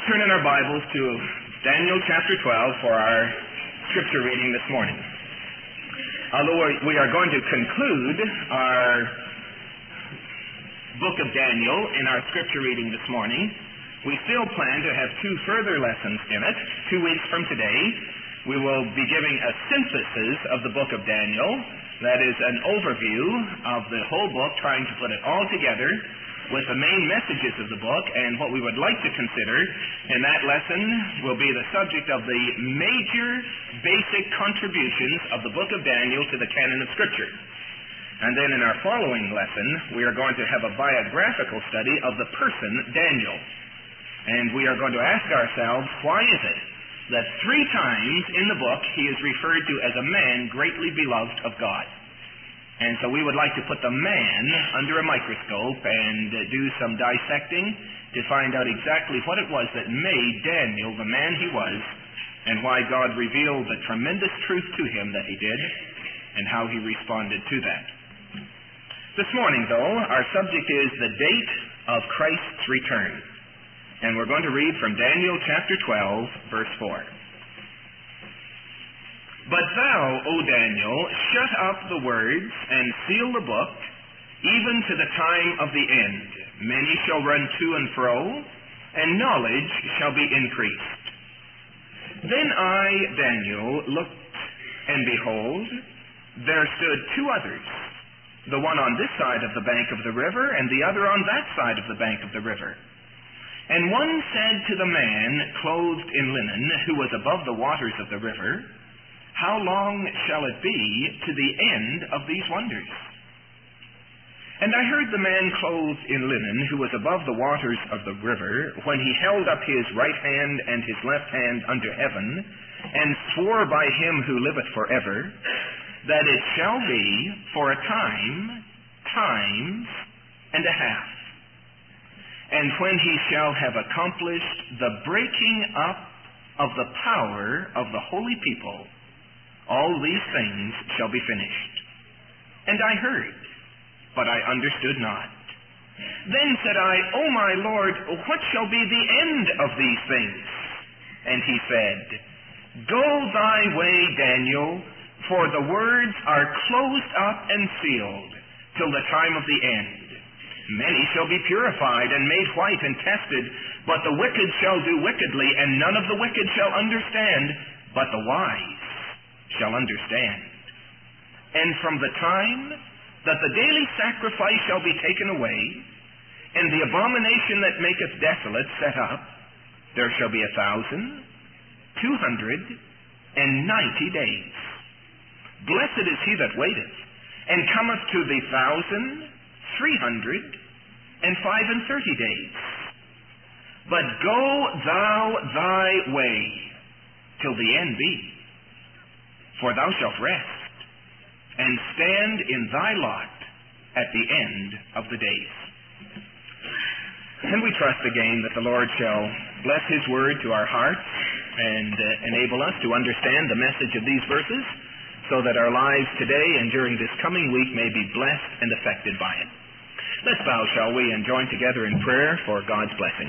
turn in our Bibles to Daniel chapter 12 for our scripture reading this morning. Although we are going to conclude our book of Daniel in our scripture reading this morning, we still plan to have two further lessons in it. 2 weeks from today, we will be giving a synthesis of the book of Daniel. That is an overview of the whole book, trying to put it all together with the main messages of the book, and what we would like to consider in that lesson will be the subject of the major basic contributions of the book of Daniel to the canon of Scripture. And then in our following lesson, we are going to have a biographical study of the person Daniel. And we are going to ask ourselves, why is it that 3 times in the book he is referred to as a man greatly beloved of God? And so we would like to put the man under a microscope and do some dissecting to find out exactly what it was that made Daniel the man he was, and why God revealed the tremendous truth to him that he did, and how he responded to that. This morning, though, our subject is the date of Christ's return. And we're going to read from Daniel chapter 12, verse 4. But thou, O Daniel, shut up the words and seal the book, even to the time of the end. Many shall run to and fro, and knowledge shall be increased. Then I, Daniel, looked, and behold, there stood 2 others, the one on this side of the bank of the river, and the other on that side of the bank of the river. And one said to the man clothed in linen, who was above the waters of the river, How long shall it be to the end of these wonders? And I heard the man clothed in linen, who was above the waters of the river, when he held up his right hand and his left hand unto heaven, and swore by him who liveth forever, that it shall be for a time, times, and a half. And when he shall have accomplished the breaking up of the power of the holy people, all these things shall be finished. And I heard, but I understood not. Then said I, O my Lord, what shall be the end of these things? And he said, Go thy way, Daniel, for the words are closed up and sealed till the time of the end. Many shall be purified and made white and tested, but the wicked shall do wickedly, and none of the wicked shall understand, but the wise shall understand. And from the time that the daily sacrifice shall be taken away, and the abomination that maketh desolate set up, there shall be 1,290 days. Blessed is he that waiteth, and cometh to the 1,335 days. But go thou thy way till the end be, for thou shalt rest, and stand in thy lot at the end of the days. And we trust again that the Lord shall bless his word to our hearts and enable us to understand the message of these verses, so that our lives today and during this coming week may be blessed and affected by it. Let's bow, shall we, and join together in prayer for God's blessing.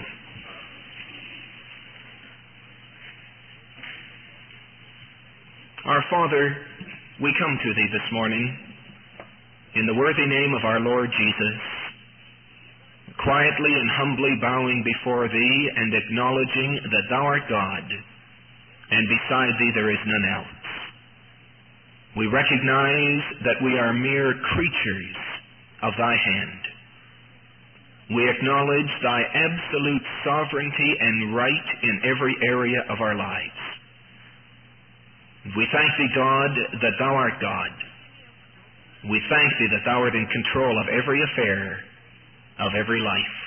Our Father, we come to Thee this morning in the worthy name of our Lord Jesus, quietly and humbly bowing before Thee and acknowledging that Thou art God, and beside Thee there is none else. We recognize that we are mere creatures of Thy hand. We acknowledge Thy absolute sovereignty and right in every area of our lives. We thank Thee, God, that Thou art God. We thank Thee that Thou art in control of every affair of every life.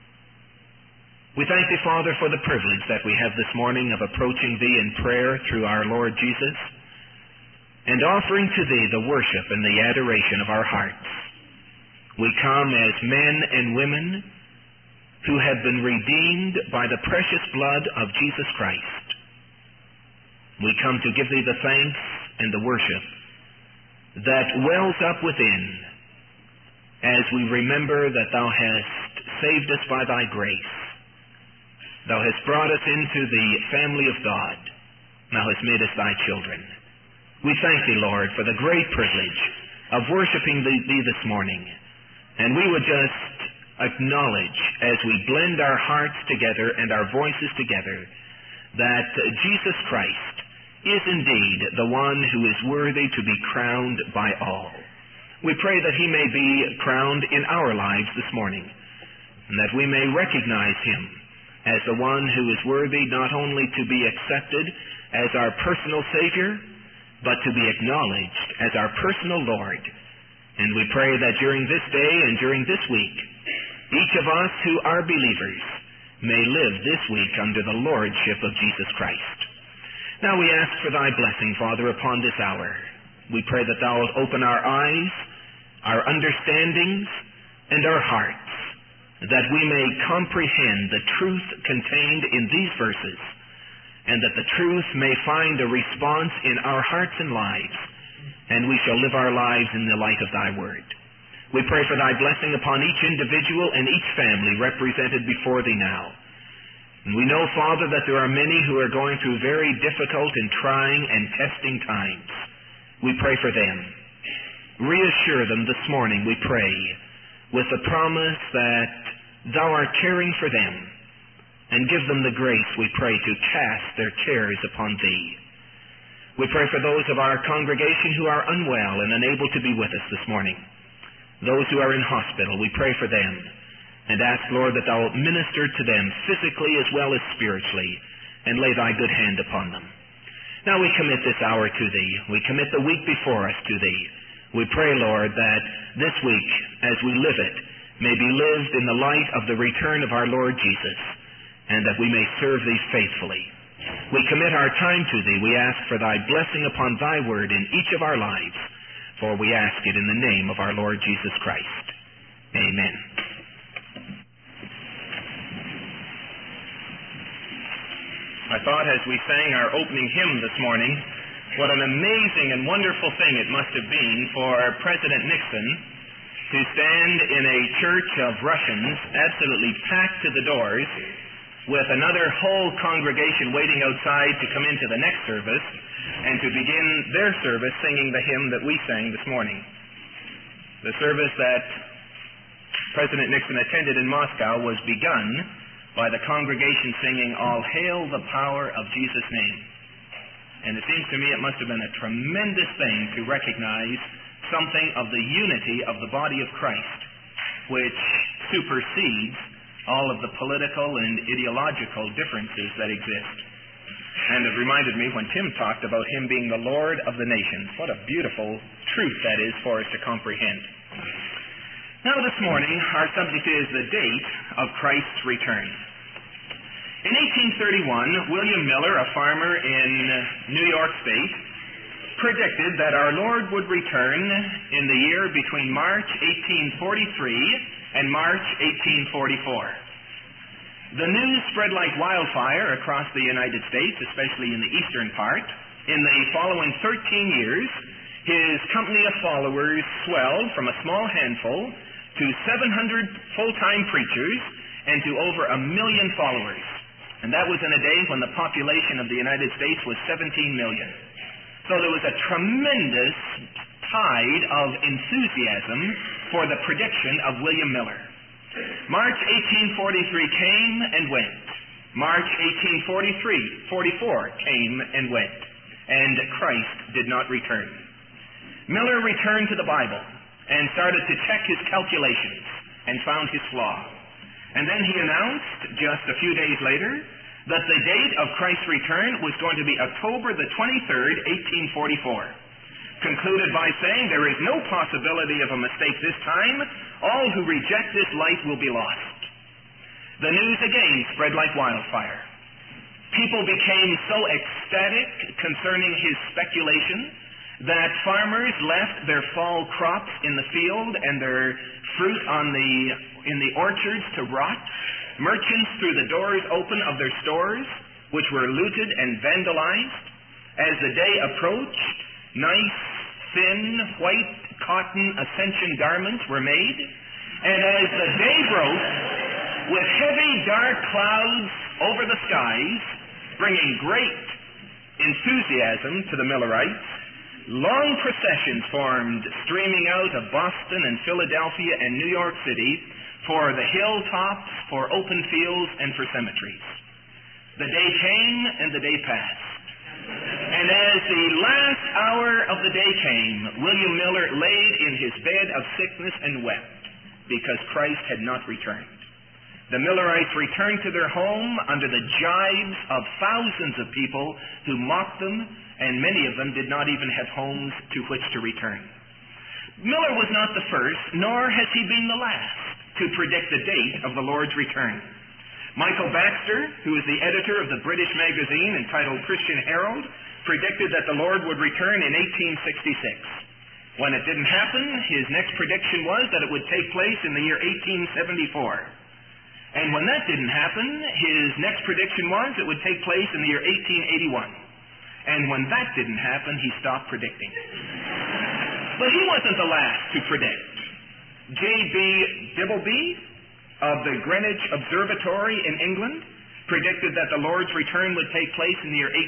We thank Thee, Father, for the privilege that we have this morning of approaching Thee in prayer through our Lord Jesus, and offering to Thee the worship and the adoration of our hearts. We come as men and women who have been redeemed by the precious blood of Jesus Christ. We come to give Thee the thanks and the worship that wells up within as we remember that Thou hast saved us by Thy grace, Thou hast brought us into the family of God. Thou hast made us thy children. We thank thee, Lord, for the great privilege of worshiping thee this morning. And we would just acknowledge, as we blend our hearts together and our voices together, that Jesus Christ is indeed the one who is worthy to be crowned by all. We pray that he may be crowned in our lives this morning, and that we may recognize him as the one who is worthy not only to be accepted as our personal Savior, but to be acknowledged as our personal Lord. And we pray that during this day and during this week, each of us who are believers may live this week under the lordship of Jesus Christ. Now we ask for thy blessing, Father, upon this hour. We pray that thou wilt open our eyes, our understandings, and our hearts, that we may comprehend the truth contained in these verses, and that the truth may find a response in our hearts and lives, and we shall live our lives in the light of thy word. We pray for thy blessing upon each individual and each family represented before thee now. And we know, Father, that there are many who are going through very difficult and trying and testing times. We pray for them. Reassure them this morning, we pray, with the promise that thou art caring for them, and give them the grace, we pray, to cast their cares upon thee. We pray for those of our congregation who are unwell and unable to be with us this morning. Those who are in hospital, we pray for them, and ask, Lord, that thou wilt minister to them physically as well as spiritually, and lay thy good hand upon them. Now we commit this hour to thee. We commit the week before us to thee. We pray, Lord, that this week, as we live it, may be lived in the light of the return of our Lord Jesus, and that we may serve thee faithfully. We commit our time to thee. We ask for thy blessing upon thy word in each of our lives, for we ask it in the name of our Lord Jesus Christ. Amen. I thought as we sang our opening hymn this morning, what an amazing and wonderful thing it must have been for President Nixon to stand in a church of Russians, absolutely packed to the doors, with another whole congregation waiting outside to come into the next service, and to begin their service singing the hymn that we sang this morning. The service that President Nixon attended in Moscow was begun by the congregation singing, "All hail the power of Jesus' name." And it seems to me it must have been a tremendous thing to recognize something of the unity of the body of Christ, which supersedes all of the political and ideological differences that exist. And it reminded me when Tim talked about him being the Lord of the nations. What a beautiful truth that is for us to comprehend. Now this morning, our subject is the date of Christ's return. In 1831, William Miller, a farmer in New York State, predicted that our Lord would return in the year between March 1843 and March 1844. The news spread like wildfire across the United States, especially in the eastern part. In the following 13 years, his company of followers swelled from a small handful to 700 full-time preachers and to over 1 million followers. And that was in a day when the population of the United States was 17 million. So there was a tremendous tide of enthusiasm for the prediction of William Miller. March 1843 came and went. March 1844 came and went. And Christ did not return. Miller returned to the Bible and started to check his calculations and found his flaw. And then he announced, just a few days later, that the date of Christ's return was going to be October the 23rd, 1844. Concluded by saying, there is no possibility of a mistake this time. All who reject this light will be lost. The news again spread like wildfire. People became so ecstatic concerning his speculation that farmers left their fall crops in the field and their fruit in the orchards to rot. Merchants threw the doors open of their stores, which were looted and vandalized. As the day approached, nice, thin, white cotton ascension garments were made. And as the day broke, with heavy dark clouds over the skies, bringing great enthusiasm to the Millerites. Long processions formed, streaming out of Boston and Philadelphia and New York City for the hilltops, for open fields, and for cemeteries. The day came and the day passed. And as the last hour of the day came, William Miller laid in his bed of sickness and wept because Christ had not returned. The Millerites returned to their home under the jibes of thousands of people who mocked them, and many of them did not even have homes to which to return. Miller was not the first, nor has he been the last, to predict the date of the Lord's return. Michael Baxter, who is the editor of the British magazine entitled Christian Herald, predicted that the Lord would return in 1866. When it didn't happen, his next prediction was that it would take place in the year 1874. And when that didn't happen, his next prediction was it would take place in the year 1881. And when that didn't happen, he stopped predicting. But he wasn't the last to predict. J.B. Dibbleby of the Greenwich Observatory in England predicted that the Lord's return would take place in the year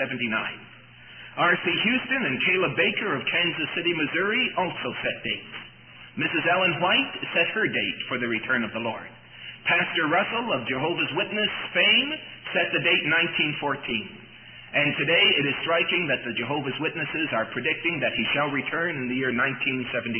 1879. R.C. Houston and Caleb Baker of Kansas City, Missouri also set dates. Mrs. Ellen White set her date for the return of the Lord. Pastor Russell of Jehovah's Witness fame set the date 1914. And today it is striking that the Jehovah's Witnesses are predicting that he shall return in the year 1975.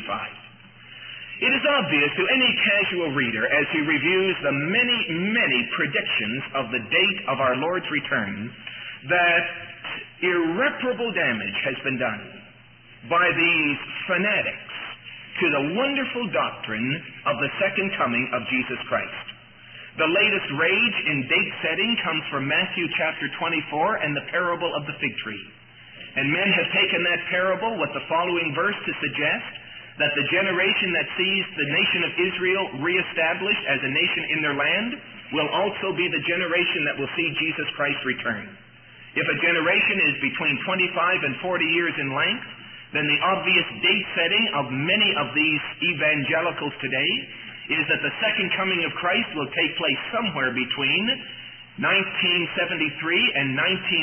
It is obvious to any casual reader as he reviews the many, many predictions of the date of our Lord's return that irreparable damage has been done by these fanatics to the wonderful doctrine of the second coming of Jesus Christ. The latest rage in date setting comes from Matthew chapter 24 and the parable of the fig tree. And men have taken that parable with the following verse to suggest that the generation that sees the nation of Israel reestablished as a nation in their land will also be the generation that will see Jesus Christ return. If a generation is between 25 and 40 years in length, then the obvious date setting of many of these evangelicals today is that the second coming of Christ will take place somewhere between 1973 and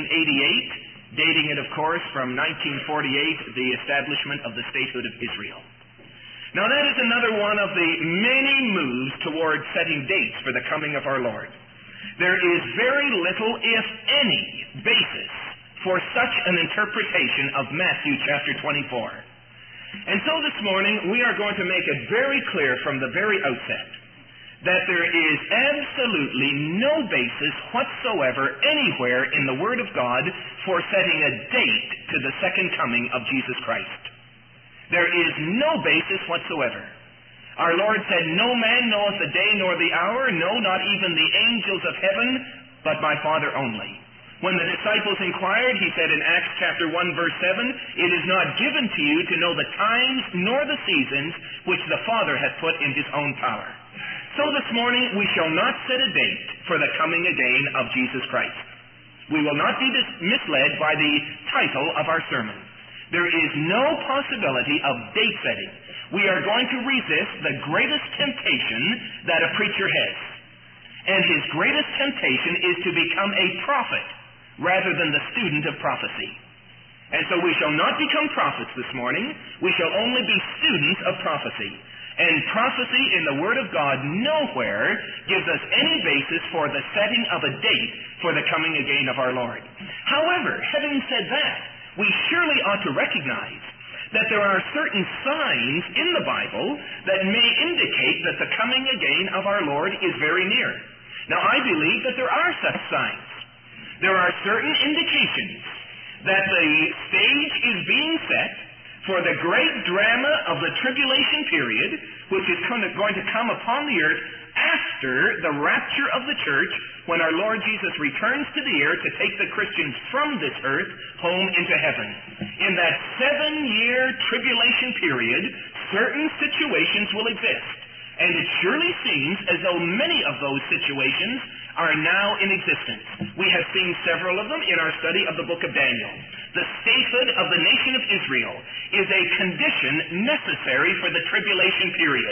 1988, dating it, of course, from 1948, the establishment of the statehood of Israel. Now, that is another one of the many moves towards setting dates for the coming of our Lord. There is very little, if any, basis for such an interpretation of Matthew chapter 24. And so this morning, we are going to make it very clear from the very outset that there is absolutely no basis whatsoever anywhere in the Word of God for setting a date to the second coming of Jesus Christ. There is no basis whatsoever. Our Lord said, "No man knoweth the day nor the hour, no, not even the angels of heaven, but my Father only." When the disciples inquired, he said in Acts chapter 1 verse 7, "It is not given to you to know the times nor the seasons which the Father hath put in his own power." So this morning we shall not set a date for the coming again of Jesus Christ. We will not be misled by the title of our sermon. There is no possibility of date setting. We are going to resist the greatest temptation that a preacher has. And his greatest temptation is to become a prophet rather than the student of prophecy. And so we shall not become prophets this morning. We shall only be students of prophecy. And prophecy in the Word of God nowhere gives us any basis for the setting of a date for the coming again of our Lord. However, having said that, we surely ought to recognize that there are certain signs in the Bible that may indicate that the coming again of our Lord is very near. Now, I believe that there are such signs. There are certain indications that the stage is being set for the great drama of the tribulation period, which is going to come upon the earth after the rapture of the church, when our Lord Jesus returns to the earth to take the Christians from this earth home into heaven. In that 7-year tribulation period, certain situations will exist. And it surely seems as though many of those situations are now in existence. We have seen several of them in our study of the book of Daniel. The statehood of the nation of Israel is a condition necessary for the tribulation period.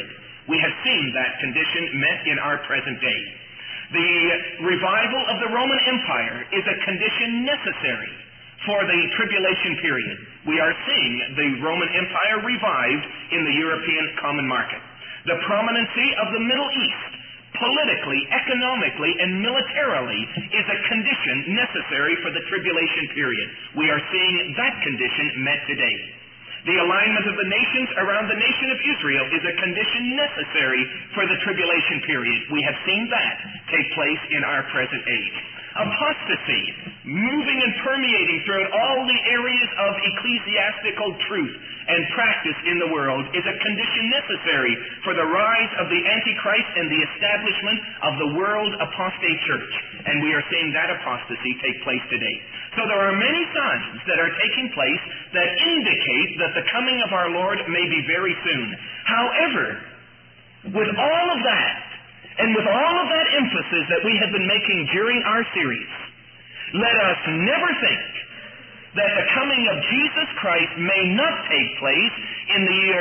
We have seen that condition met in our present day. The revival of the Roman Empire is a condition necessary for the tribulation period. We are seeing the Roman Empire revived in the European common market. The prominency of the Middle East, politically, economically, and militarily, is a condition necessary for the tribulation period. We are seeing that condition met today. The alignment of the nations around the nation of Israel is a condition necessary for the tribulation period. We have seen that take place in our present age. Apostasy, moving and permeating throughout all the areas of ecclesiastical truth and practice in the world, is a condition necessary for the rise of the Antichrist and the establishment of the world apostate church. And we are seeing that apostasy take place today. So there are many signs that are taking place that indicate that the coming of our Lord may be very soon. However, with all of that, and with all of that emphasis that we have been making during our series, let us never think that the coming of Jesus Christ may not take place in the year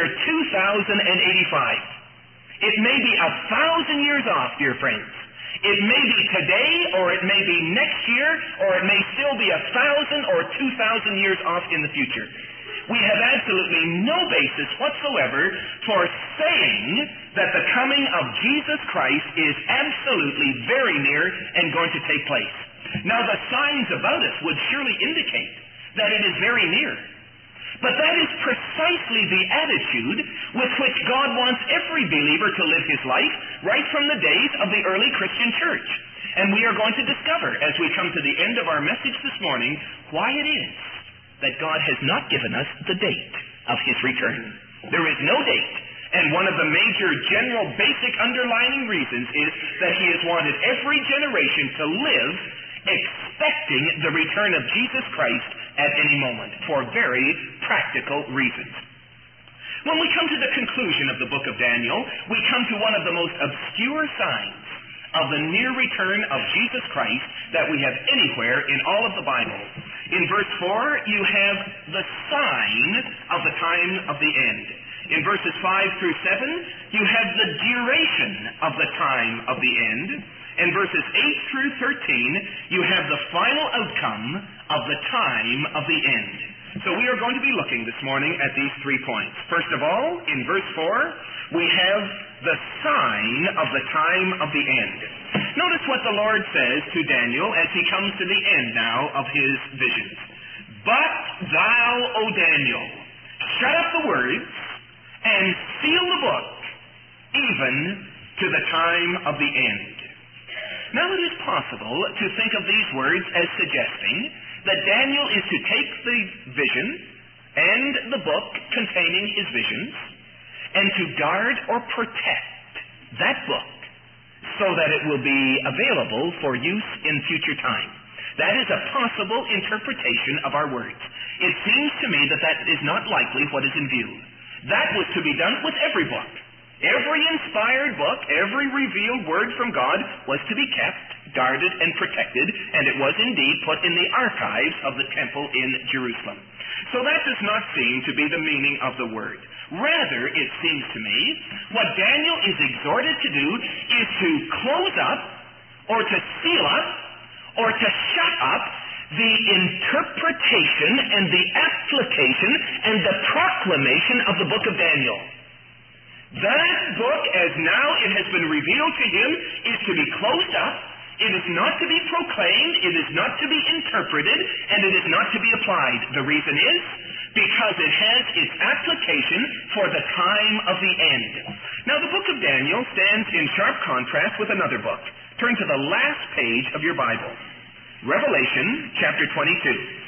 2085. It may be 1,000 years off, dear friends. It may be today, or it may be next year, or it may still be 1,000 or 2,000 years off in the future. We have absolutely no basis whatsoever for saying that the coming of Jesus Christ is absolutely very near and going to take place. Now, the signs about us would surely indicate that it is very near. But that is precisely the attitude with which God wants every believer to live his life right from the days of the early Christian church. And we are going to discover, as we come to the end of our message this morning, why it is that God has not given us the date of his return. There is no date. And one of the major general basic underlying reasons is that he has wanted every generation to live expecting the return of Jesus Christ at any moment for very practical reasons. When we come to the conclusion of the book of Daniel, we come to one of the most obscure signs of the near return of Jesus Christ that we have anywhere in all of the Bible. In verse 4, you have the sign of the time of the end. In verses 5 through 7, you have the duration of the time of the end. In verses 8 through 13, you have the final outcome of the time of the end. So we are going to be looking this morning at these 3 points. First of all, in verse 4, we have the sign of the time of the end. Notice what the Lord says to Daniel as he comes to the end now of his visions. But thou, O Daniel, shut up the words and seal the book, even to the time of the end. Now it is possible to think of these words as suggesting that Daniel is to take the vision and the book containing his visions and to guard or protect that book so that it will be available for use in future time. That is a possible interpretation of our words. It seems to me that that is not likely what is in view. That was to be done with every book. Every inspired book, every revealed word from God was to be kept, guarded, and protected, and it was indeed put in the archives of the temple in Jerusalem. So that does not seem to be the meaning of the word. Rather, it seems to me, what Daniel is exhorted to do is to close up, or to seal up, or to shut up the interpretation and the application and the proclamation of the book of Daniel. That book, as now it has been revealed to him, is to be closed up. It is not to be proclaimed. It is not to be interpreted. And it is not to be applied. The reason is because it has its application for the time of the end. Now, the book of Daniel stands in sharp contrast with another book. Turn to the last page of your Bible. Revelation chapter 22.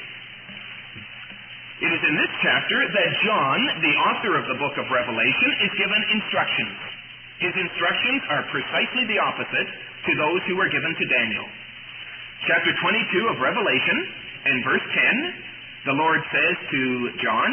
It is in this chapter that John, the author of the book of Revelation, is given instructions. His instructions are precisely the opposite to those who were given to Daniel. Chapter 22 of Revelation, and verse 10, the Lord says to John,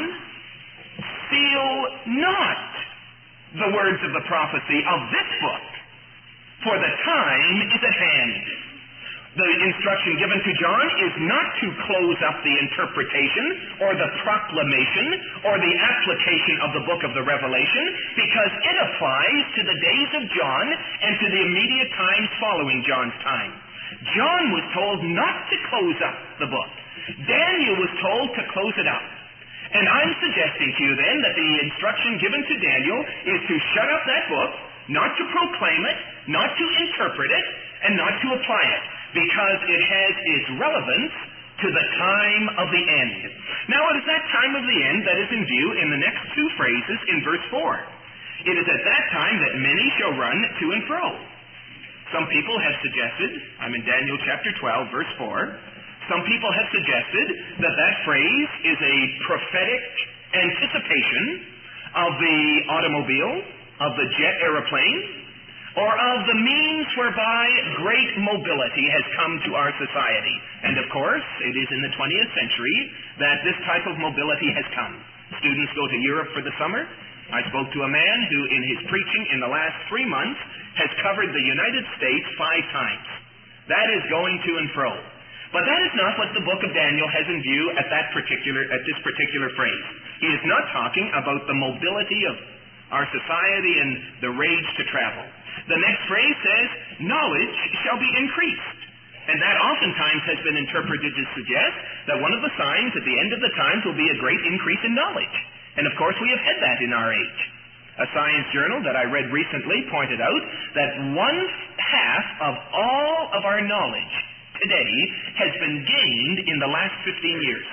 seal not the words of the prophecy of this book, for the time is at hand. instruction given to John is not to close up the interpretation or the proclamation or the application of the book of the Revelation, because it applies to the days of John and to the immediate times following John's time. John was told not to close up the book. Daniel was told to close it up. And I'm suggesting to you then that the instruction given to Daniel is to shut up that book, not to proclaim it, not to interpret it, and not to apply it, because it has its relevance to the time of the end. Now, it is that time of the end that is in view in the next two phrases in verse 4. It is at that time that many shall run to and fro. Some people have suggested, I'm in Daniel chapter 12, verse 4, some people have suggested that that phrase is a prophetic anticipation of the automobile, of the jet aeroplane, or of the means whereby great mobility has come to our society. And of course, it is in the 20th century that this type of mobility has come. Students go to Europe for the summer. I spoke to a man who, in his preaching in the last 3 months, has covered the United States 5 times. That is going to and fro. But that is not what the book of Daniel has in view at this particular phrase. He is not talking about the mobility of our society and the rage to travel. The next phrase says, knowledge shall be increased. And that oftentimes has been interpreted to suggest that one of the signs at the end of the times will be a great increase in knowledge. And of course we have had that in our age. A science journal that I read recently pointed out that 1/2 of all of our knowledge today has been gained in the last 15 years.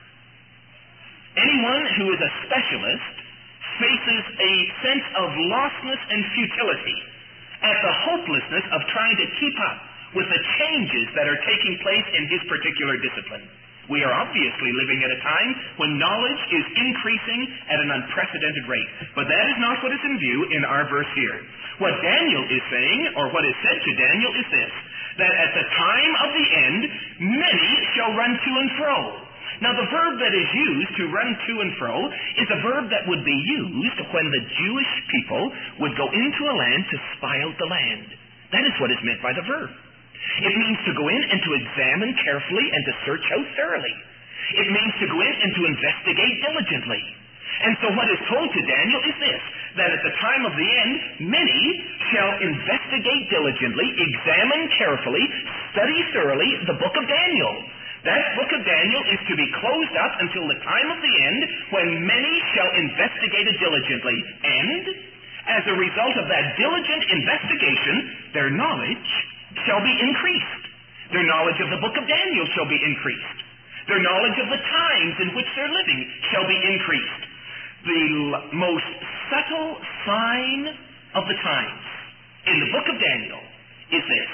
Anyone who is a specialist faces a sense of lostness and futility at the hopelessness of trying to keep up with the changes that are taking place in his particular discipline. We are obviously living at a time when knowledge is increasing at an unprecedented rate. But that is not what is in view in our verse here. What Daniel is saying, or what is said to Daniel, is this, that at the time of the end, many shall run to and fro. Now, the verb that is used to run to and fro is a verb that would be used when the Jewish people would go into a land to spy out the land. That is what is meant by the verb. It means to go in and to examine carefully and to search out thoroughly. It means to go in and to investigate diligently. And so what is told to Daniel is this, that at the time of the end, many shall investigate diligently, examine carefully, study thoroughly the book of Daniel. That book of Daniel is to be closed up until the time of the end, when many shall investigate it diligently. And as a result of that diligent investigation, their knowledge shall be increased. Their knowledge of the book of Daniel shall be increased. Their knowledge of the times in which they're living shall be increased. The most subtle sign of the times in the book of Daniel is this,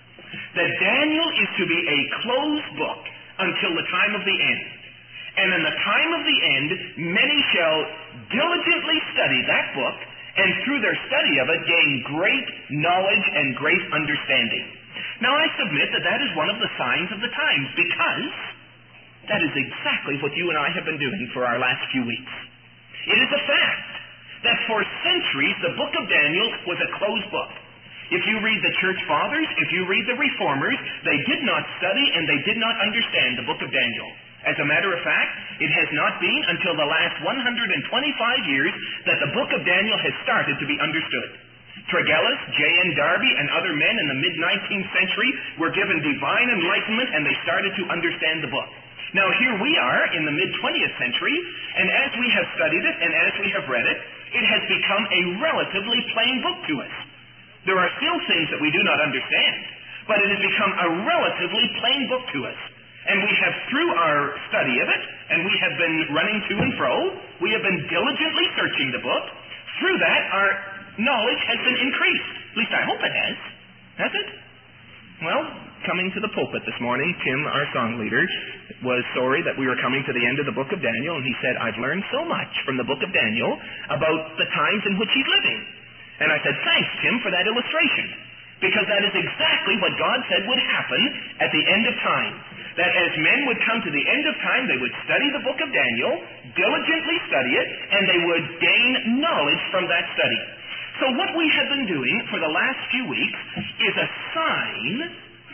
that Daniel is to be a closed book until the time of the end. And in the time of the end, many shall diligently study that book, and through their study of it gain great knowledge and great understanding. Now I submit that that is one of the signs of the times, because that is exactly what you and I have been doing for our last few weeks. It is a fact that for centuries the book of Daniel was a closed book. If you read the church fathers, if you read the reformers, they did not study and they did not understand the book of Daniel. As a matter of fact, it has not been until the last 125 years that the book of Daniel has started to be understood. Tregelles, J.N. Darby, and other men in the mid-19th century were given divine enlightenment, and they started to understand the book. Now here we are in the mid-20th century, and as we have studied it and as we have read it, it has become a relatively plain book to us. There are still things that we do not understand, but it has become a relatively plain book to us. And we have, through our study of it, and we have been running to and fro, we have been diligently searching the book. Through that, our knowledge has been increased. At least I hope it has. Has it? Well, coming to the pulpit this morning, Tim, our song leader, was sorry that we were coming to the end of the book of Daniel, and he said, I've learned so much from the book of Daniel about the times in which he's living. And I said, thanks, Tim, for that illustration, because that is exactly what God said would happen at the end of time. That as men would come to the end of time, they would study the book of Daniel, diligently study it, and they would gain knowledge from that study. So what we have been doing for the last few weeks is a sign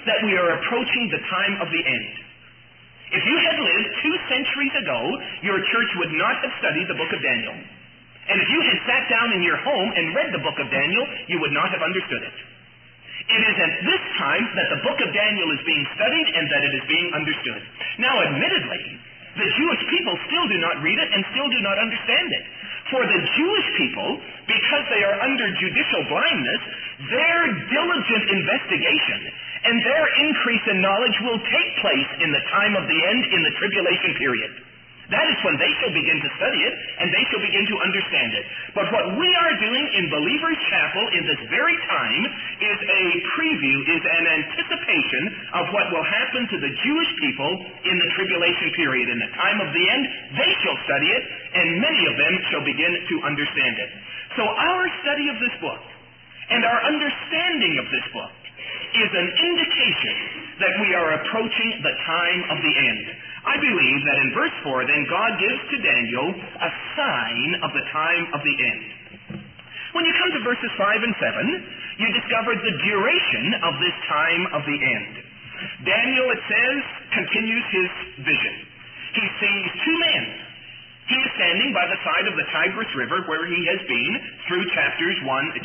that we are approaching the time of the end. If you had lived 2 centuries ago, your church would not have studied the book of Daniel. And if you had sat down in your home and read the book of Daniel, you would not have understood it. It is at this time that the book of Daniel is being studied and that it is being understood. Now, admittedly, the Jewish people still do not read it and still do not understand it. For the Jewish people, because they are under judicial blindness, their diligent investigation and their increase in knowledge will take place in the time of the end, in the tribulation period. That is when they shall begin to study it, and they shall begin to understand it. But what we are doing in Believers' Chapel in this very time is a preview, is an anticipation of what will happen to the Jewish people in the tribulation period. In the time of the end, they shall study it, and many of them shall begin to understand it. So our study of this book, and our understanding of this book, is an indication that we are approaching the time of the end. I believe that in verse 4, then God gives to Daniel a sign of the time of the end. When you come to verses 5 and 7, you discover the duration of this time of the end. Daniel, it says, continues his vision. He sees 2 men. He is standing by the side of the Tigris River where he has been through chapters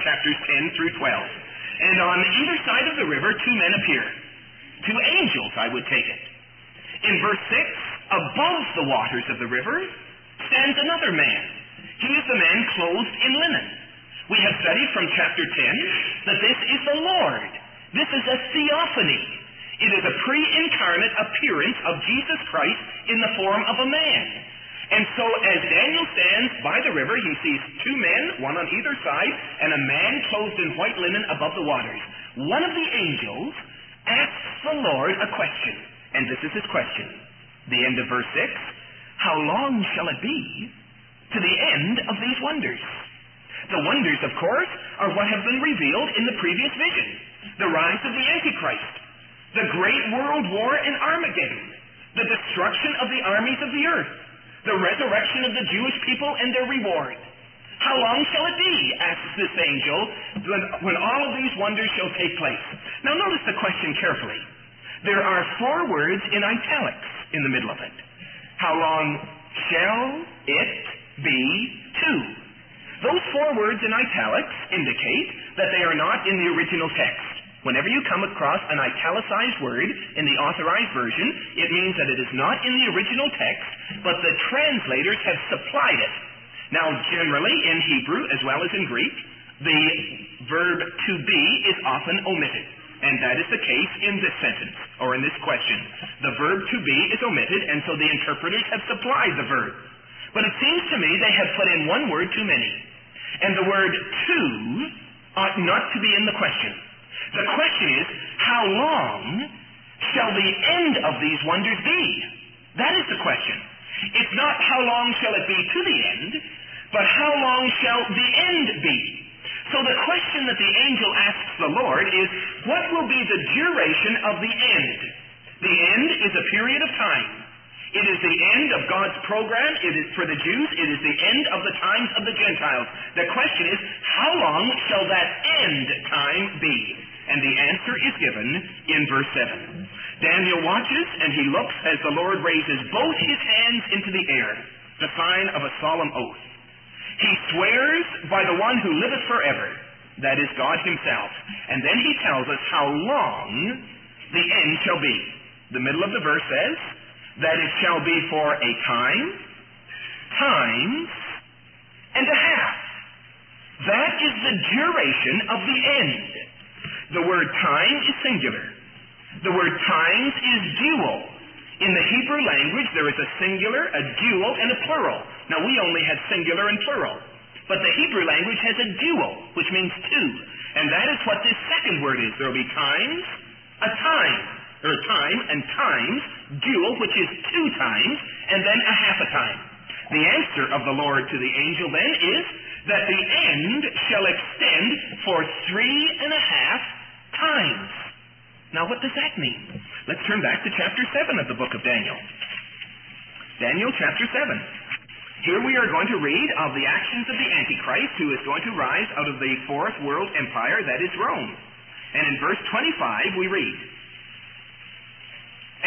10 through 12. And on either side of the river, 2 men appear. 2 angels, I would take it. In verse 6, above the waters of the river, stands another man. He is the man clothed in linen. We have studied from chapter 10 that this is the Lord. This is a theophany. It is a pre-incarnate appearance of Jesus Christ in the form of a man. And so as Daniel stands by the river, he sees 2 men, one on either side, and a man clothed in white linen above the waters. One of the angels asks the Lord a question, and this is his question. The end of verse 6, how long shall it be to the end of these wonders? The wonders, of course, are what have been revealed in the previous vision. The rise of the Antichrist, the great world war in Armageddon, the destruction of the armies of the earth, the resurrection of the Jewish people and their reward. How long shall it be, asks this angel, when all of these wonders shall take place? Now notice the question carefully. There are 4 words in italics in the middle of it. How long shall it be to? Those 4 words in italics indicate that they are not in the original text. Whenever you come across an italicized word in the Authorized Version, it means that it is not in the original text, but the translators have supplied it. Now, generally, in Hebrew as well as in Greek, the verb to be is often omitted. And that is the case in this sentence, or in this question. The verb to be is omitted, and so the interpreters have supplied the verb. But it seems to me they have put in 1 word too many. And the word to ought not to be in the question. The question is, how long shall the end of these wonders be? That is the question. It's not how long shall it be to the end, but how long shall the end be? So the question that the angel asks the Lord is, what will be the duration of the end? The end is a period of time. It is the end of God's program. It is for the Jews. It is the end of the times of the Gentiles. The question is, how long shall that end time be? And the answer is given in verse 7. Daniel watches, and he looks as the Lord raises both his hands into the air, the sign of a solemn oath. He swears by the one who liveth forever, that is God himself. And then he tells us how long the end shall be. The middle of the verse says that it shall be for a time, times, and a half. That is the duration of the end. The word time is singular. The word times is dual. In the Hebrew language, there is a singular, a dual, and a plural. Now, we only have singular and plural. But the Hebrew language has a dual, which means 2. And that is what this second word is. There will be times, a time, or time and times, dual, which is 2 times, and then a half a time. The answer of the Lord to the angel then is that the end shall extend for 3.5 times. Now, what does that mean? Let's turn back to chapter 7 of the book of Daniel. Daniel chapter 7. Here we are going to read of the actions of the Antichrist, who is going to rise out of the 4th world empire, that is Rome. And in verse 25 we read,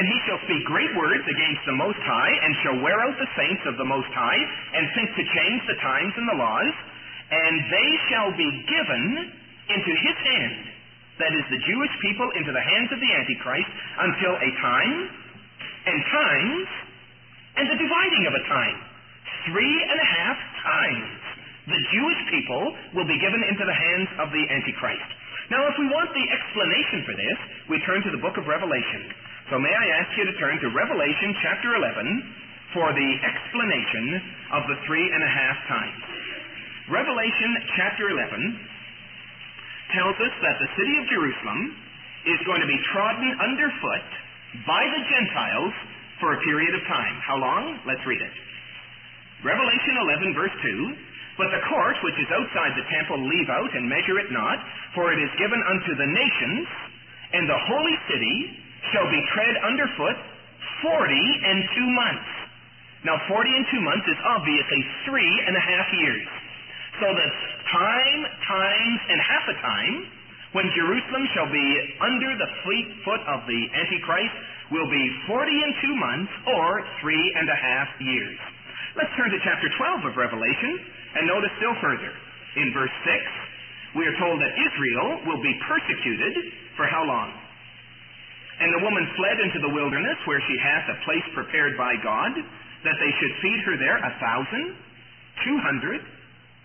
And he shall speak great words against the Most High, and shall wear out the saints of the Most High, and think to change the times and the laws, and they shall be given into his hand, that is the Jewish people, into the hands of the Antichrist, until a time, and times, and the dividing of a time. 3.5 times the Jewish people will be given into the hands of the Antichrist. Now, if we want the explanation for this, we turn to the book of Revelation. So may I ask you to turn to Revelation chapter 11 for the explanation of the 3.5 times. Revelation chapter 11 tells us that the city of Jerusalem is going to be trodden underfoot by the Gentiles for a period of time. How long? Let's read it. Revelation 11 verse 2, but the court which is outside the temple leave out, and measure it not, for it is given unto the nations, and the holy city shall be tread underfoot 40 months. Now 40 months is obviously 3.5 years. So the time, times, and half a time when Jerusalem shall be under the foot of the Antichrist will be 40 months, or 3.5 years. Let's turn to chapter 12 of Revelation and notice still further. In verse 6, we are told that Israel will be persecuted for how long? And the woman fled into the wilderness, where she hath a place prepared by God, that they should feed her there 1,260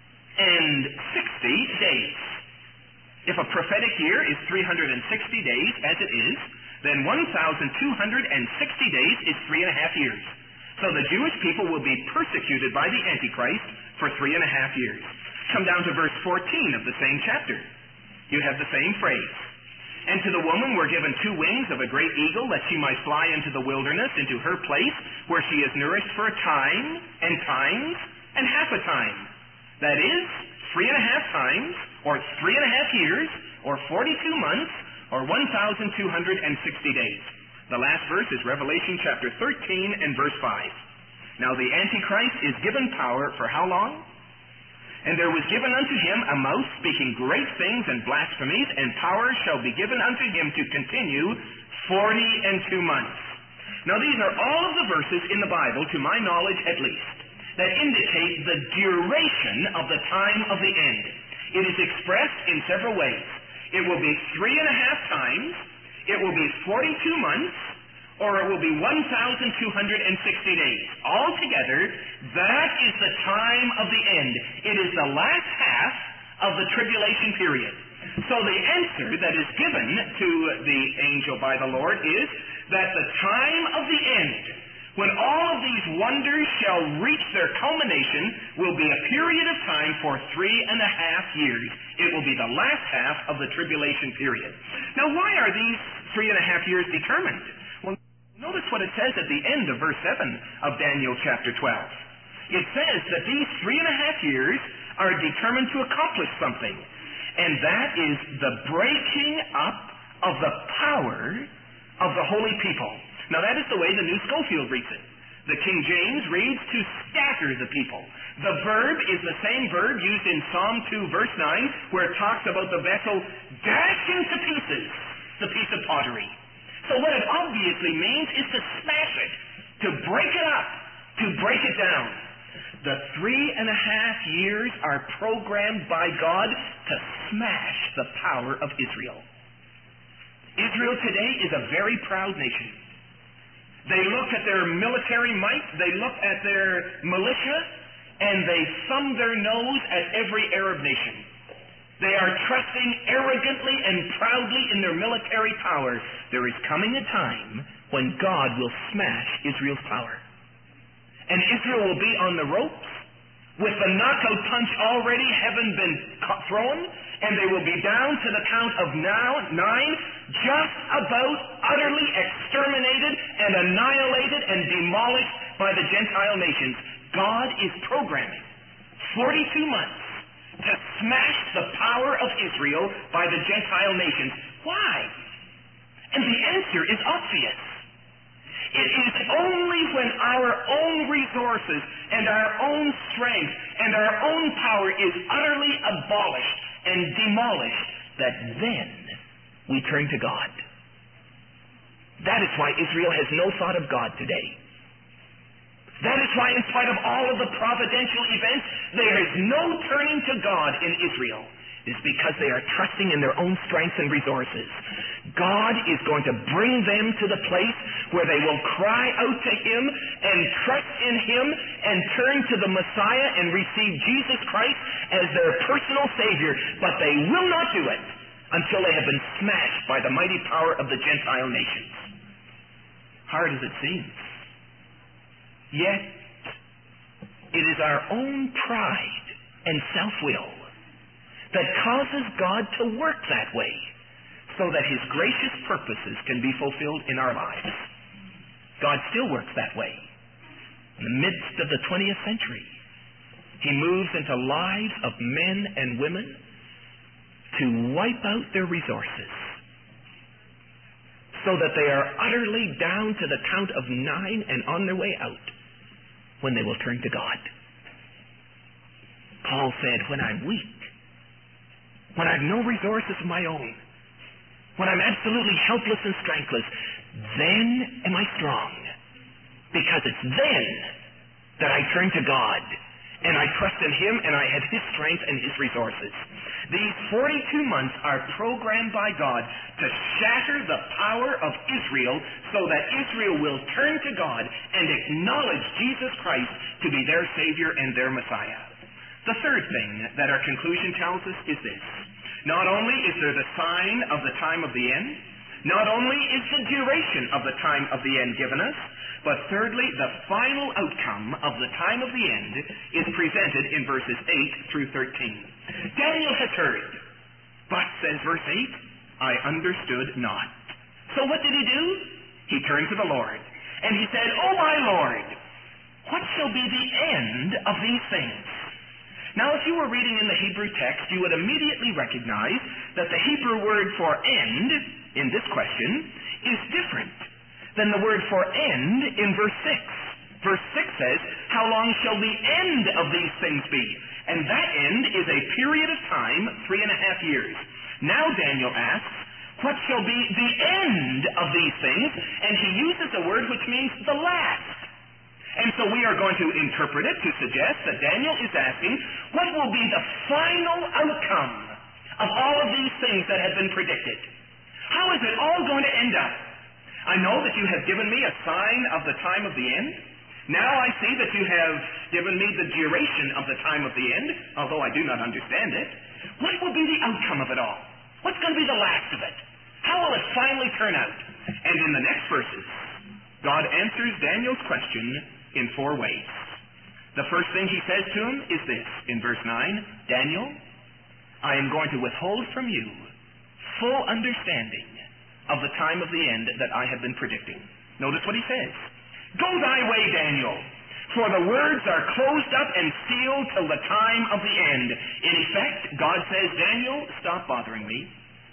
days. If a prophetic year is 360 days, as it is, then 1,260 days is 3.5 years. So the Jewish people will be persecuted by the Antichrist for 3.5 years. Come down to verse 14 of the same chapter. You have the same phrase. And to the woman were given 2 wings of a great eagle, that she might fly into the wilderness, into her place, where she is nourished for a time, and times, and half a time. That is, 3.5 times, or 3.5 years, or 42 months, or 1,260 days. The last verse is Revelation chapter 13 and verse 5. Now the Antichrist is given power for how long? And there was given unto him a mouth speaking great things and blasphemies, and power shall be given unto him to continue 40 months. Now these are all of the verses in the Bible, to my knowledge at least, that indicate the duration of the time of the end. It is expressed in several ways. It will be 3.5 times, it will be 42 months, or it will be 1,260 days. Altogether, that is the time of the end. It is the last half of the tribulation period. So the answer that is given to the angel by the Lord is that the time of the end, when all of these wonders shall reach their culmination, will be a period of time for 3.5 years. It will be the last half of the tribulation period. Now, why are these 3.5 years determined? Well, notice what it says at the end of verse 7 of Daniel chapter 12. It says that these 3.5 years are determined to accomplish something, and that is the breaking up of the power of the holy people. Now that is the way the New Schofield reads it. The King James reads to scatter the people. The verb is the same verb used in Psalm 2 verse 9, where it talks about the vessel dashing to pieces the piece of pottery. So what it obviously means is to smash it, to break it up, to break it down. The 3.5 years are programmed by God to smash the power of Israel. Israel today is a very proud nation. They look at their military might, they look at their militia, and they thumb their nose at every Arab nation. They are trusting arrogantly and proudly in their military power. There is coming a time when God will smash Israel's power. And Israel will be on the ropes, with the knockout punch already having been thrown, and they will be down to the count of 9, just about utterly exterminated and annihilated and demolished by the Gentile nations. God is programming 42 months to smash the power of Israel by the Gentile nations. Why? And the answer is obvious. It is only when our own resources and our own strength and our own power is utterly abolished and demolished that then we turn to God. That is why Israel has no thought of God today. That is why, in spite of all of the providential events, there is no turning to God in Israel. It is because they are trusting in their own strength and resources. God is going to bring them to the place where they will cry out to Him and trust in Him and turn to the Messiah and receive Jesus Christ as their personal Savior. But they will not do it until they have been smashed by the mighty power of the Gentile nations. Hard as it seems. Yet, it is our own pride and self-will that causes God to work that way so that His gracious purposes can be fulfilled in our lives. God still works that way. In the midst of the 20th century, He moves into lives of men and women to wipe out their resources so that they are utterly down to the count of 9 and on their way out when they will turn to God. Paul said, when I'm weak, when I've no resources of my own, when I'm absolutely helpless and strengthless, then am I strong. Because it's then that I turn to God and I trust in Him and I have His strength and His resources. These 42 months are programmed by God to shatter the power of Israel so that Israel will turn to God and acknowledge Jesus Christ to be their Savior and their Messiah. The third thing that our conclusion tells us is this. Not only is there the sign of the time of the end, not only is the duration of the time of the end given us, but thirdly, the final outcome of the time of the end is presented in verses 8 through 13. Daniel has heard, but, says verse 8, I understood not. So what did he do? He turned to the Lord, and he said, O my Lord, what shall be the end of these things? Now, if you were reading in the Hebrew text, you would immediately recognize that the Hebrew word for end in this question is different than the word for end in verse 6. Verse 6 says, how long shall the end of these things be? And that end is a period of time, 3.5 years. Now Daniel asks, what shall be the end of these things? And he uses a word which means the last. And so we are going to interpret it to suggest that Daniel is asking, what will be the final outcome of all of these things that have been predicted? How is it all going to end up? I know that you have given me a sign of the time of the end. Now I see that you have given me the duration of the time of the end, although I do not understand it. What will be the outcome of it all? What's going to be the last of it? How will it finally turn out? And in the next verses, God answers Daniel's question in 4 ways. The first thing He says to him is this, in verse 9, Daniel, I am going to withhold from you full understanding of the time of the end that I have been predicting. Notice what he says. Go thy way, Daniel, for the words are closed up and sealed till the time of the end. In effect, God says, Daniel, stop bothering me.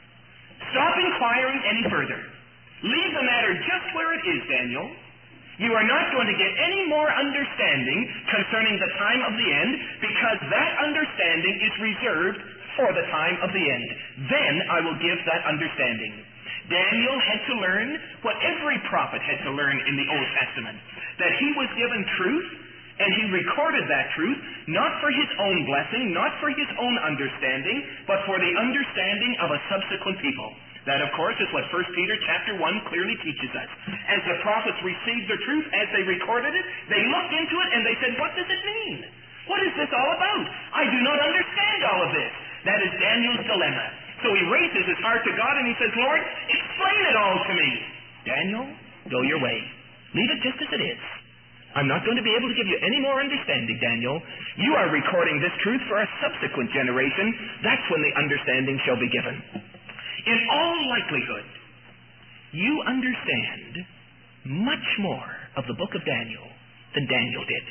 Stop inquiring any further. Leave the matter just where it is, Daniel. You are not going to get any more understanding concerning the time of the end because that understanding is reserved for the time of the end. Then I will give that understanding. Daniel had to learn what every prophet had to learn in the Old Testament, that he was given truth, and he recorded that truth, not for his own blessing, not for his own understanding, but for the understanding of a subsequent people. That, of course, is what 1 Peter chapter 1 clearly teaches us. As the prophets received the truth, as they recorded it, they looked into it and they said, what does it mean? What is this all about? I do not understand all of this. That is Daniel's dilemma. So he raises his heart to God and he says, Lord, explain it all to me. Daniel, go your way. Leave it just as it is. I'm not going to be able to give you any more understanding, Daniel. You are recording this truth for a subsequent generation. That's when the understanding shall be given. In all likelihood, you understand much more of the book of Daniel than Daniel did.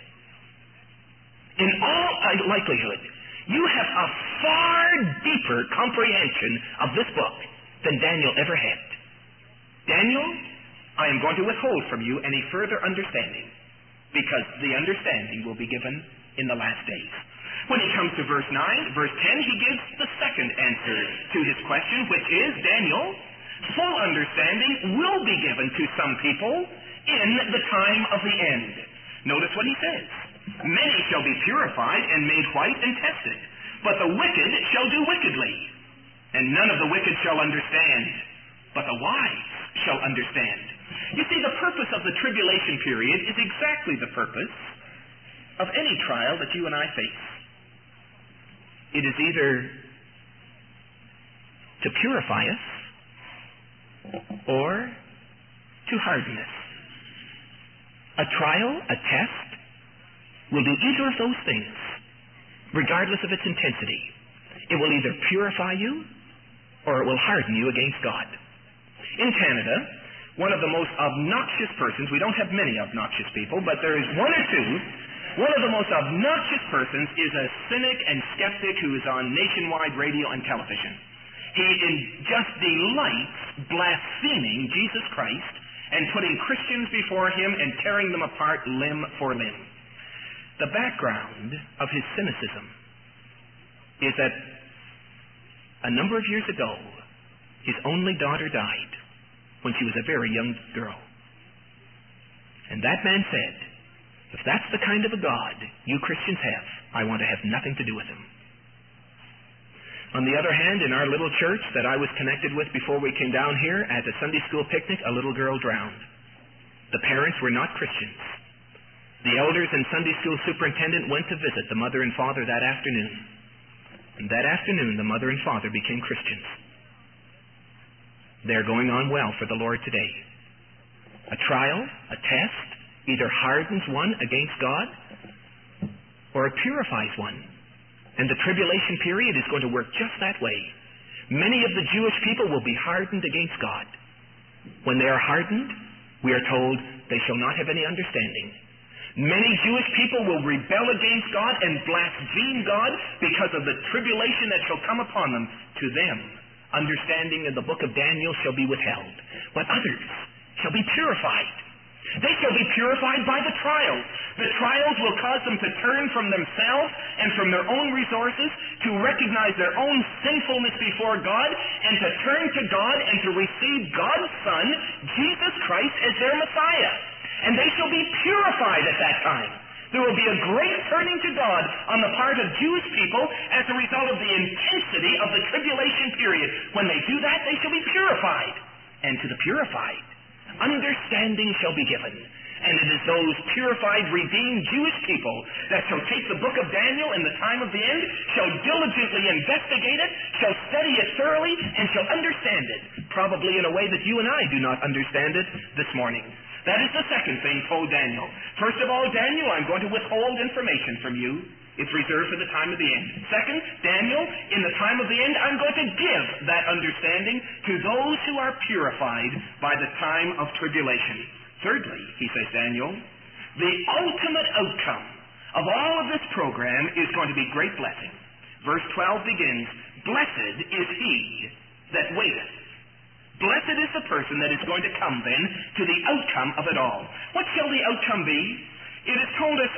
In all likelihood, you have a far deeper comprehension of this book than Daniel ever had. Daniel, I am going to withhold from you any further understanding because the understanding will be given in the last days. When he comes to verse 9, verse 10, he gives the second answer to his question, which is, Daniel, Full understanding will be given to some people in the time of the end. Notice what he says. Many shall be purified and made white and tested, but the wicked shall do wickedly. And none of the wicked shall understand, but the wise shall understand. You see, the purpose of the tribulation period is exactly the purpose of any trial that you and I face. It is either to purify us or to harden us. A trial, a test, will do either of those things, regardless of its intensity. It will either purify you or it will harden you against God. In Canada, one of the most obnoxious persons, we don't have many obnoxious people, but there is one or two. One of the most obnoxious persons is a cynic and skeptic who is on nationwide radio and television. He just delights blaspheming Jesus Christ and putting Christians before him and tearing them apart limb for limb. The background of his cynicism is that a number of years ago, his only daughter died when she was a very young girl. And that man said, if that's the kind of a God you Christians have, I want to have nothing to do with him. On the other hand, in our little church that I was connected with before we came down here, at a Sunday school picnic, a little girl drowned. The parents were not Christians. The elders and Sunday school superintendent went to visit the mother and father that afternoon. And that afternoon, the mother and father became Christians. They're going on well for the Lord today. A trial, a test, either hardens one against God or it purifies one. And the tribulation period is going to work just that way. Many of the Jewish people will be hardened against God. When they are hardened, we are told they shall not have any understanding. Many Jewish people will rebel against God and blaspheme God because of the tribulation that shall come upon them. To them, understanding in the book of Daniel shall be withheld. But others shall be purified. They shall be purified by the trials. The trials will cause them to turn from themselves and from their own resources to recognize their own sinfulness before God and to turn to God and to receive God's Son, Jesus Christ, as their Messiah. And they shall be purified at that time. There will be a great turning to God on the part of Jewish people as a result of the intensity of the tribulation period. When they do that, they shall be purified. And to the purified, understanding shall be given. And it is those purified, redeemed Jewish people that shall take the book of Daniel in the time of the end, shall diligently investigate it, shall study it thoroughly, and shall understand it, probably in a way that you and I do not understand it this morning. That is the second thing told Daniel. First of all, Daniel, I'm going to withhold information from you. It's reserved for the time of the end. Second, Daniel, in the time of the end, I'm going to give that understanding to those who are purified by the time of tribulation. Thirdly, he says, Daniel, the ultimate outcome of all of this program is going to be great blessing. Verse 12 begins, blessed is he that waiteth. Blessed is the person that is going to come then to the outcome of it all. What shall the outcome be? It is told us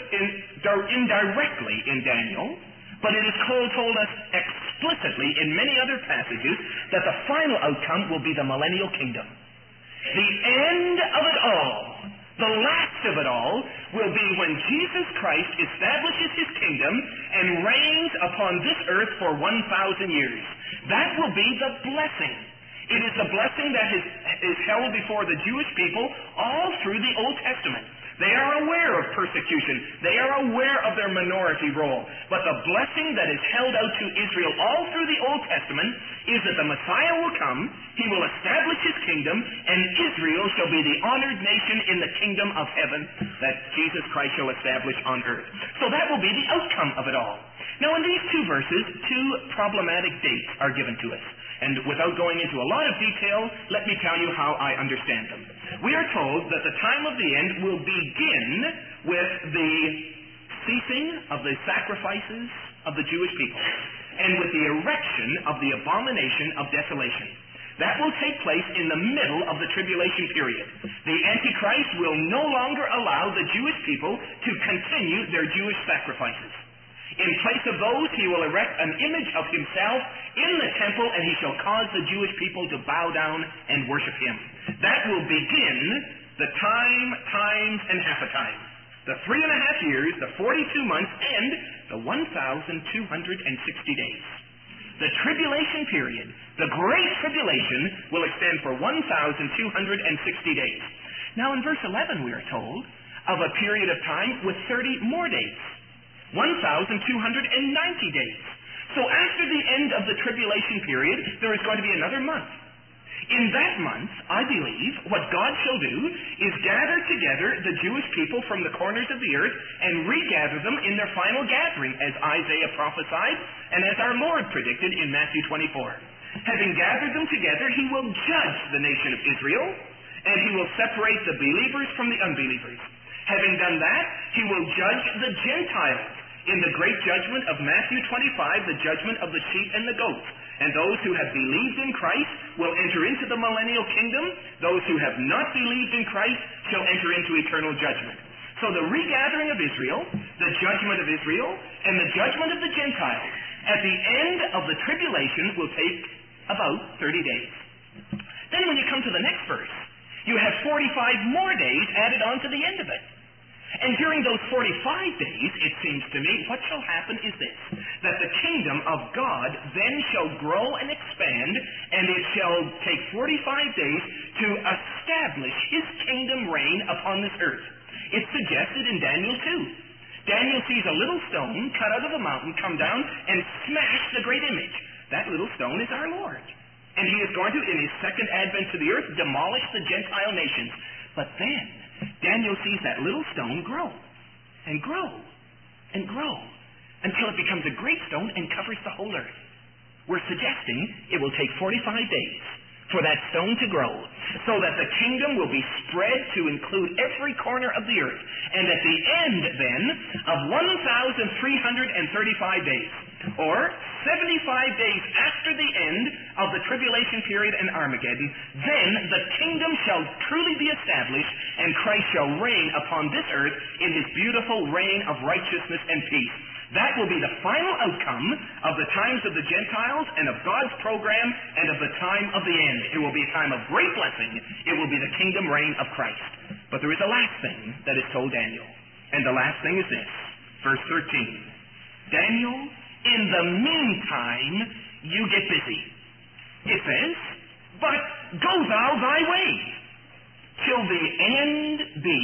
indirectly in Daniel, but it is told us explicitly in many other passages that the final outcome will be the millennial kingdom. The end of it all, the last of it all, will be when Jesus Christ establishes his kingdom and reigns upon this earth for 1,000 years. That will be the blessing. It is the blessing that is held before the Jewish people all through the Old Testament. They are aware of persecution. They are aware of their minority role. But the blessing that is held out to Israel all through the Old Testament is that the Messiah will come, he will establish his kingdom, and Israel shall be the honored nation in the kingdom of heaven that Jesus Christ shall establish on earth. So that will be the outcome of it all. Now in these two verses, two problematic dates are given to us. And without going into a lot of detail, let me tell you how I understand them. We are told that the time of the end will begin with the ceasing of the sacrifices of the Jewish people and with the erection of the abomination of desolation. That will take place in the middle of the tribulation period. The Antichrist will no longer allow the Jewish people to continue their Jewish sacrifices. In place of those, he will erect an image of himself in the temple, and he shall cause the Jewish people to bow down and worship him. That will begin the times, and half a time. The 3.5 years, the 42 months, and the 1,260 days. The tribulation period, the Great Tribulation, will extend for 1,260 days. Now in verse 11 we are told of a period of time with 30 more days. 1,290 days. So after the end of the tribulation period, there is going to be another month. In that month, I believe, what God shall do is gather together the Jewish people from the corners of the earth and regather them in their final gathering, as Isaiah prophesied and as our Lord predicted in Matthew 24. Having gathered them together, he will judge the nation of Israel, and he will separate the believers from the unbelievers. Having done that, he will judge the Gentiles in the great judgment of Matthew 25, the judgment of the sheep and the goats. And those who have believed in Christ will enter into the millennial kingdom. Those who have not believed in Christ shall enter into eternal judgment. So the regathering of Israel, the judgment of Israel, and the judgment of the Gentiles at the end of the tribulation will take about 30 days. Then when you come to the next verse, you have 45 more days added on to the end of it. And during those 45 days, it seems to me, what shall happen is this, that the kingdom of God then shall grow and expand, and it shall take 45 days to establish his kingdom reign upon this earth. It's suggested in Daniel 2. Daniel sees a little stone cut out of a mountain come down and smash the great image. That little stone is our Lord. And he is going to, in his second advent to the earth, demolish the Gentile nations. But then Daniel sees that little stone grow and grow and grow until it becomes a great stone and covers the whole earth. We're suggesting it will take 45 days for that stone to grow, so that the kingdom will be spread to include every corner of the earth. And at the end, then, of 1,335 days, or 75 days after the end of the tribulation period and Armageddon, then the kingdom shall truly be established, and Christ shall reign upon this earth in his beautiful reign of righteousness and peace. That will be the final outcome of the times of the Gentiles and of God's program and of the time of the end. It will be a time of great blessing. It will be the kingdom reign of Christ. But there is a last thing that is told Daniel. And the last thing is this. Verse 13. Daniel, in the meantime, you get busy. It says, but go thou thy way, till the end be.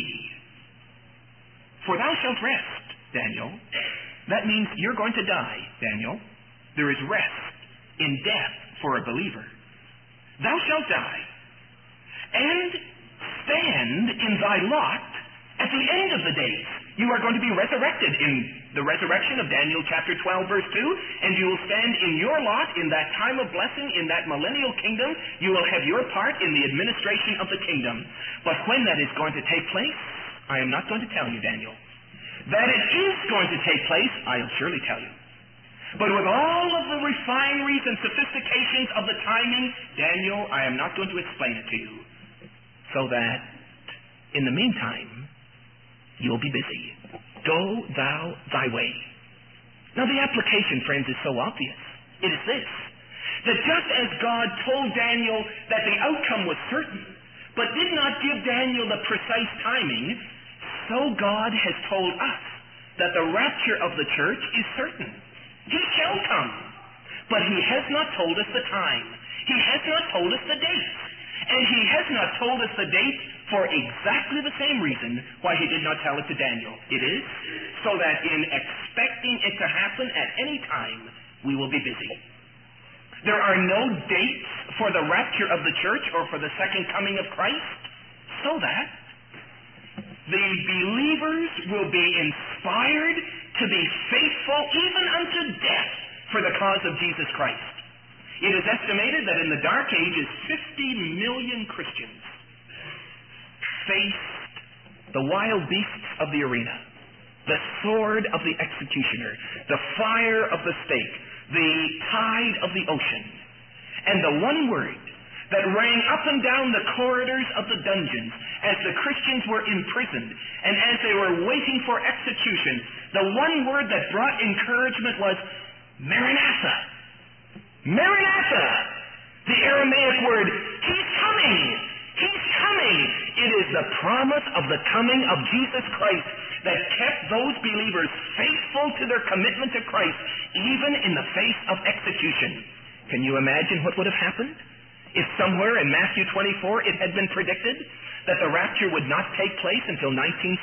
For thou shalt rest, Daniel. That means you're going to die, Daniel. There is rest in death for a believer. Thou shalt die, and stand in thy lot at the end of the days. You are going to be resurrected in the resurrection of Daniel chapter 12, verse 2, and you will stand in your lot in that time of blessing, in that millennial kingdom. You will have your part in the administration of the kingdom. But when that is going to take place, I am not going to tell you, Daniel. That it is going to take place, I'll surely tell you. But with all of the refineries and sophistications of the timing, Daniel, I am not going to explain it to you. So that, in the meantime, you'll be busy. Go thou thy way. Now the application, friends, is so obvious. It is this, that just as God told Daniel that the outcome was certain, but did not give Daniel the precise timing, so God has told us that the rapture of the church is certain. He shall come, but he has not told us the time. He has not told us the date. And he has not told us the date for exactly the same reason why he did not tell it to Daniel. It is so that in expecting it to happen at any time, we will be busy. There are no dates for the rapture of the church or for the second coming of Christ, so that the believers will be inspired to be faithful even unto death for the cause of Jesus Christ. It is estimated that in the Dark Ages, 50 million Christians faced the wild beasts of the arena, the sword of the executioner, the fire of the stake, the tide of the ocean. And the one word that rang up and down the corridors of the dungeons as the Christians were imprisoned and as they were waiting for execution, the one word that brought encouragement was Maranatha. Maranatha! The Aramaic word, He's coming! He's coming! It is the promise of the coming of Jesus Christ that kept those believers faithful to their commitment to Christ, even in the face of execution. Can you imagine what would have happened if somewhere in Matthew 24 it had been predicted that the rapture would not take place until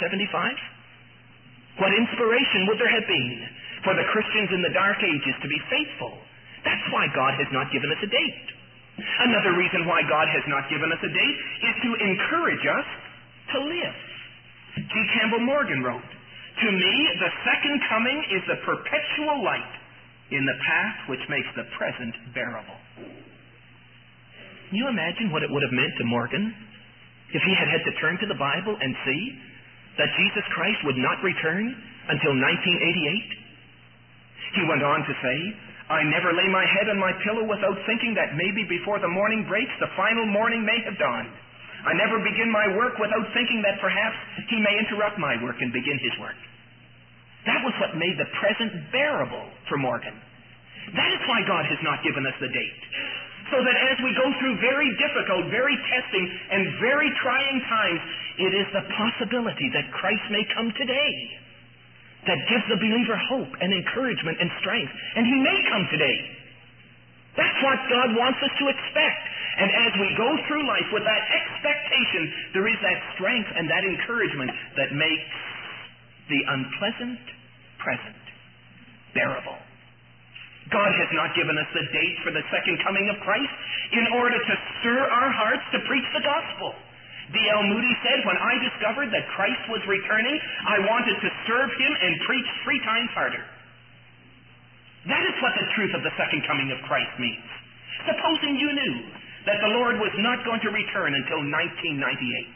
1975? What inspiration would there have been for the Christians in the Dark Ages to be faithful? That's why God has not given us a date. Another reason why God has not given us a date is to encourage us to live. G. Campbell Morgan wrote, "To me, the second coming is the perpetual light in the path which makes the present bearable." Can you imagine what it would have meant to Morgan if he had had to turn to the Bible and see that Jesus Christ would not return until 1988? He went on to say, "I never lay my head on my pillow without thinking that maybe before the morning breaks, the final morning may have dawned. I never begin my work without thinking that perhaps He may interrupt my work and begin His work." That was what made the present bearable for Morgan. That is why God has not given us the date. So that as we go through very difficult, very testing, and very trying times, it is the possibility that Christ may come today that gives the believer hope and encouragement and strength. And He may come today. That's what God wants us to expect. And as we go through life with that expectation, there is that strength and that encouragement that makes the unpleasant present bearable. God has not given us the date for the second coming of Christ in order to stir our hearts to preach the gospel. D.L. Moody said, "When I discovered that Christ was returning, I wanted to serve Him and preach 3 times harder." That is what the truth of the second coming of Christ means. Supposing you knew that the Lord was not going to return until 1998.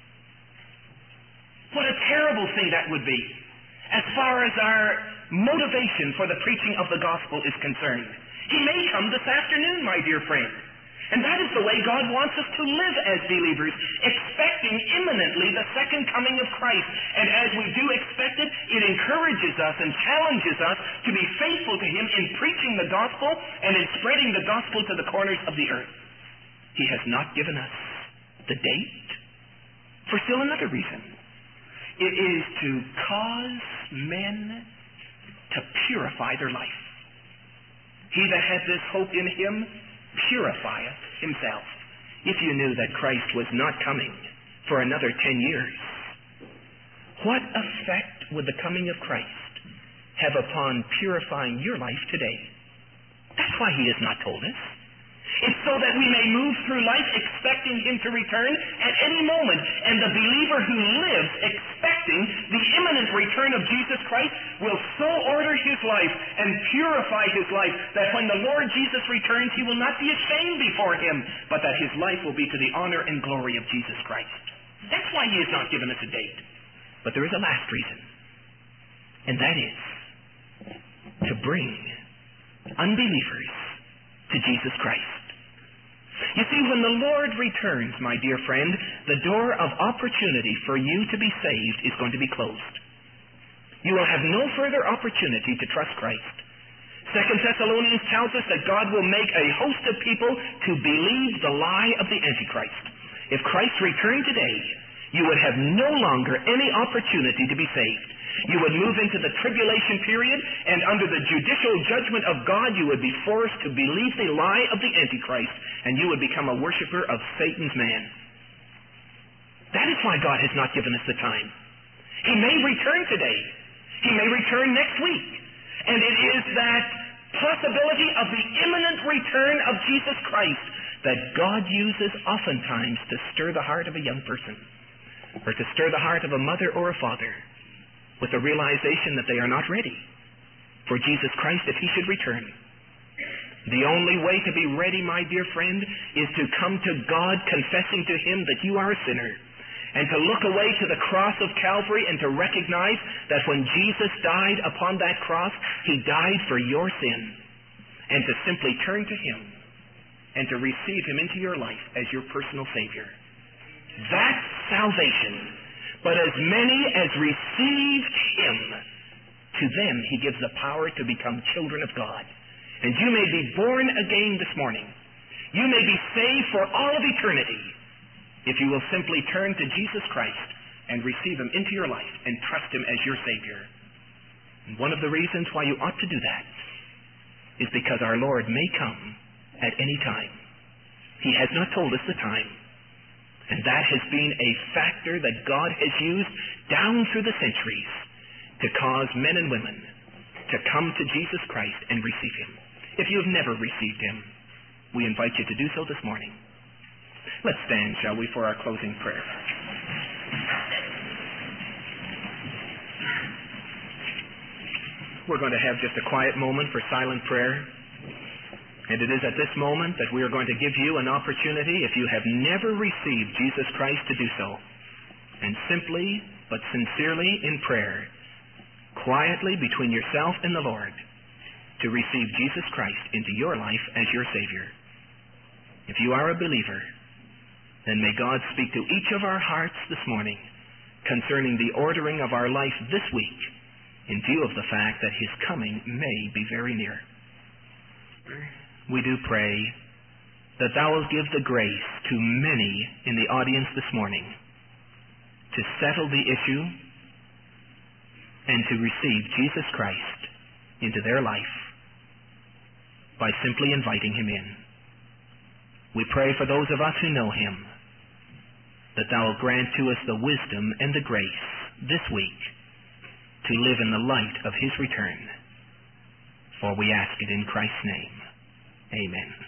What a terrible thing that would be as far as our motivation for the preaching of the gospel is concerned. He may come this afternoon, my dear friend. And that is the way God wants us to live as believers, expecting imminently the second coming of Christ. And as we do expect it, it encourages us and challenges us to be faithful to Him in preaching the gospel and in spreading the gospel to the corners of the earth. He has not given us the date for still another reason. It is to cause men to purify their life. He that hath this hope in Him purifieth himself. If you knew that Christ was not coming for another 10 years, what effect would the coming of Christ have upon purifying your life today? That's why He has not told us. It's so that we may move through life expecting Him to return at any moment. And the believer who lives expecting the imminent return of Jesus Christ will so order his life and purify his life that when the Lord Jesus returns, he will not be ashamed before Him, but that his life will be to the honor and glory of Jesus Christ. That's why He has not given us a date. But there is a last reason, and that is to bring unbelievers to Jesus Christ. You see, when the Lord returns, my dear friend, the door of opportunity for you to be saved is going to be closed. You will have no further opportunity to trust Christ. 2 Thessalonians tells us that God will make a host of people to believe the lie of the Antichrist. If Christ returned today, you would have no longer any opportunity to be saved. You would move into the tribulation period, and under the judicial judgment of God, you would be forced to believe the lie of the Antichrist, and you would become a worshiper of Satan's man. That is why God has not given us the time. He may return today. He may return next week. And it is that possibility of the imminent return of Jesus Christ that God uses oftentimes to stir the heart of a young person, or to stir the heart of a mother or a father, with the realization that they are not ready for Jesus Christ if He should return. The only way to be ready, my dear friend, is to come to God confessing to Him that you are a sinner, and to look away to the cross of Calvary and to recognize that when Jesus died upon that cross, He died for your sin, and to simply turn to Him and to receive him into your life as your personal Savior. That's salvation. But as many as received him, to them he gives the power to become children of God. And you may be born again this morning. You may be saved for all of eternity if you will simply turn to Jesus Christ and receive him into your life and trust him as your Savior. And one of the reasons why you ought to do that is because our Lord may come at any time. He has not told us the time. And that has been a factor that God has used down through the centuries to cause men and women to come to Jesus Christ and receive him. If you have never received him, we invite you to do so this morning. Let's stand, shall we, for our closing prayer. We're going to have just a quiet moment for silent prayer. And it is at this moment that we are going to give you an opportunity, if you have never received Jesus Christ, to do so. And simply, but sincerely in prayer, quietly between yourself and the Lord, to receive Jesus Christ into your life as your Savior. If you are a believer, then may God speak to each of our hearts this morning concerning the ordering of our life this week, in view of the fact that his coming may be very near. We do pray that thou wilt give the grace to many in the audience this morning to settle the issue and to receive Jesus Christ into their life by simply inviting him in. We pray for those of us who know him, that thou wilt grant to us the wisdom and the grace this week to live in the light of his return. For we ask it in Christ's name. Amen.